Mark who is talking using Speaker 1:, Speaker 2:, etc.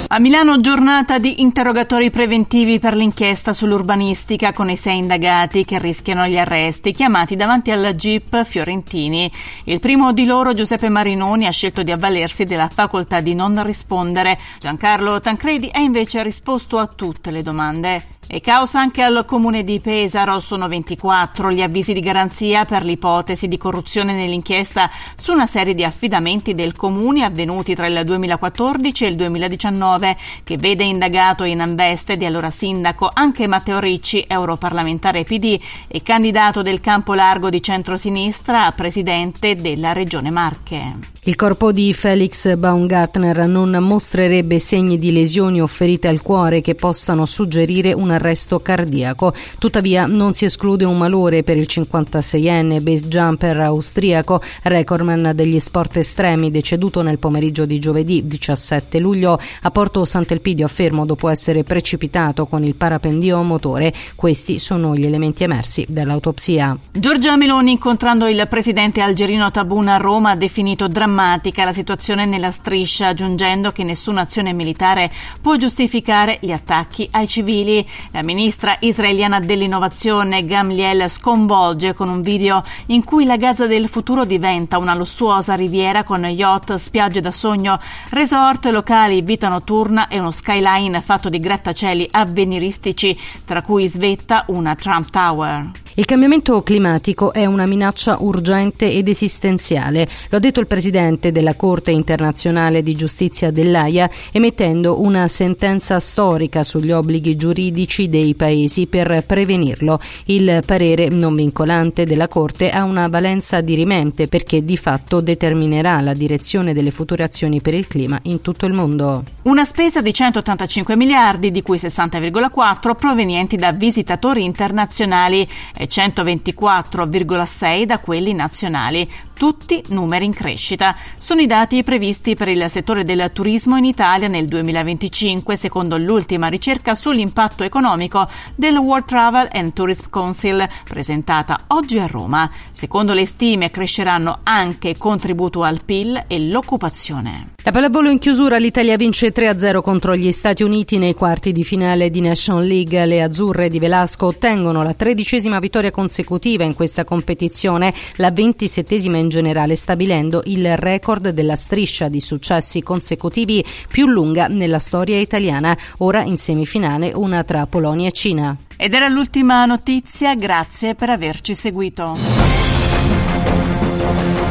Speaker 1: A Milano giornata di interrogatori preventivi per l'inchiesta sull'urbanistica con i 6 indagati che rischiano gli arresti, chiamati davanti al GIP Fiorentini. Il primo di loro, Giuseppe Marinoni, ha scelto di avvalersi della facoltà di non rispondere. Giancarlo Tancredi ha invece risposto a tutte le domande. E caos anche al comune di Pesaro, sono 24 gli avvisi di garanzia per l'ipotesi di corruzione nell'inchiesta su una serie di affidamenti del comune avvenuti tra il 2014 e il 2019, che vede indagato in veste di allora sindaco anche Matteo Ricci, europarlamentare PD e candidato del campo largo di centrosinistra a presidente della regione Marche.
Speaker 2: Il corpo di Felix Baumgartner non mostrerebbe segni di lesioni o ferite al cuore che possano suggerire un arresto cardiaco. Tuttavia non si esclude un malore per il 56enne base jumper austriaco, recordman degli sport estremi, deceduto nel pomeriggio di giovedì 17 luglio a Porto Sant'Elpidio a Fermo dopo essere precipitato con il parapendio motore. Questi sono gli elementi emersi dall'autopsia.
Speaker 1: Giorgia Meloni, incontrando il presidente algerino Tebboune a Roma, ha definito drammatica la situazione nella striscia, aggiungendo che nessuna azione militare può giustificare gli attacchi ai civili. La ministra israeliana dell'innovazione Gamliel sconvolge con un video in cui la Gaza del futuro diventa una lussuosa riviera con yacht, spiagge da sogno, resort, locali, vita notturna e uno skyline fatto di grattacieli avveniristici, tra cui svetta una Trump Tower.
Speaker 2: Il cambiamento climatico è una minaccia urgente ed esistenziale, lo ha detto il presidente della Corte internazionale di giustizia dell'Aia, emettendo una sentenza storica sugli obblighi giuridici dei paesi per prevenirlo. Il parere non vincolante della Corte ha una valenza dirimente perché di fatto determinerà la direzione delle future azioni per il clima in tutto il mondo.
Speaker 1: Una spesa di 185 miliardi, di cui 60,4 provenienti da visitatori internazionali e 124,6 da quelli nazionali. Tutti numeri in crescita. Sono i dati previsti per il settore del turismo in Italia nel 2025, secondo l'ultima ricerca sull'impatto economico del World Travel and Tourism Council, presentata oggi a Roma. Secondo le stime cresceranno anche il contributo al PIL e l'occupazione.
Speaker 2: La pallavolo in chiusura, l'Italia vince 3-0 contro gli Stati Uniti nei quarti di finale di National League. Le azzurre di Velasco ottengono la 13ª vittoria consecutiva in questa competizione, la 27ª in generale, stabilendo il record della striscia di successi consecutivi più lunga nella storia italiana. Ora in semifinale una tra Polonia e Cina.
Speaker 1: Ed era l'ultima notizia, grazie per averci seguito.